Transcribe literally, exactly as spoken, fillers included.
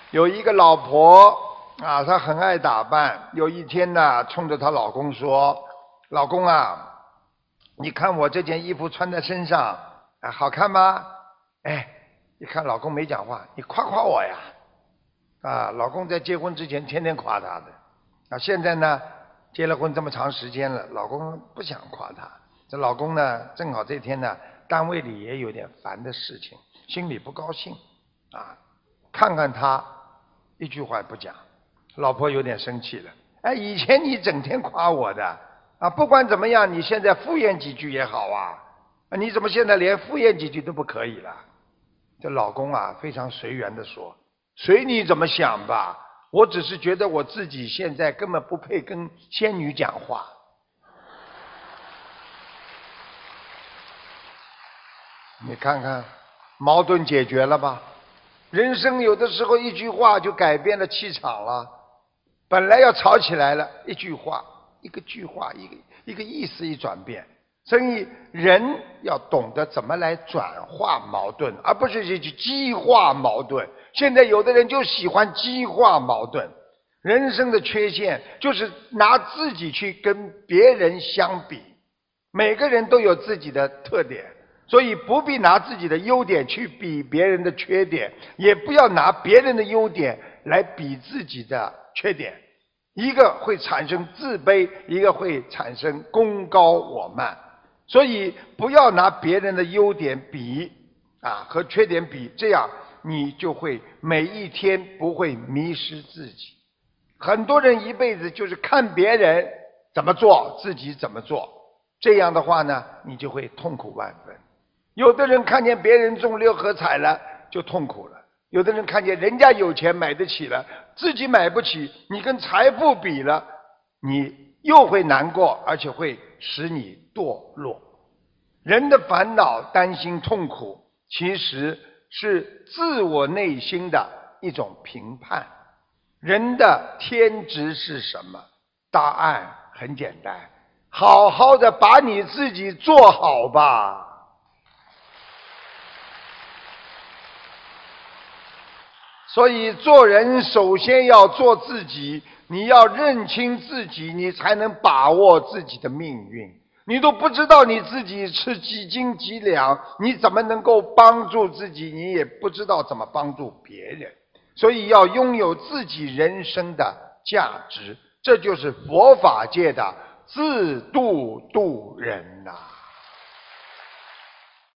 有一个老婆啊，她很爱打扮。有一天呢，冲着她老公说：老公啊，你看我这件衣服穿在身上啊，好看吗？哎，一看老公没讲话，你夸夸我呀。啊，老公在结婚之前天天夸她的，啊，现在呢结了婚这么长时间了，老公不想夸她。这老公呢，正好这天呢，单位里也有点烦的事情，心里不高兴，啊，看看他，一句话也不讲。老婆有点生气了，哎，以前你整天夸我的，啊，不管怎么样，你现在敷衍几句也好啊，啊，你怎么现在连敷衍几句都不可以了？这老公啊，非常随缘的说，随你怎么想吧，我只是觉得我自己现在根本不配跟仙女讲话。你看看，矛盾解决了吧？人生有的时候一句话就改变了气场了。本来要吵起来了，一句话，一个句话，一个一个意思一转变。所以人要懂得怎么来转化矛盾，而不是去激化矛盾。现在有的人就喜欢激化矛盾。人生的缺陷就是拿自己去跟别人相比，每个人都有自己的特点。所以不必拿自己的优点去比别人的缺点，也不要拿别人的优点来比自己的缺点。一个会产生自卑，一个会产生功高我慢。所以不要拿别人的优点比啊和缺点比，这样你就会每一天不会迷失自己。很多人一辈子就是看别人怎么做，自己怎么做，这样的话呢，你就会痛苦万分。有的人看见别人中六合彩了就痛苦了，有的人看见人家有钱买得起了，自己买不起，你跟财富比了，你又会难过，而且会使你堕落。人的烦恼、担心、痛苦，其实是自我内心的一种评判。人的天职是什么？答案很简单，好好的把你自己做好吧。所以做人首先要做自己，你要认清自己，你才能把握自己的命运。你都不知道你自己是几斤几两，你怎么能够帮助自己？你也不知道怎么帮助别人。所以要拥有自己人生的价值，这就是佛法界的自度度人呐、啊。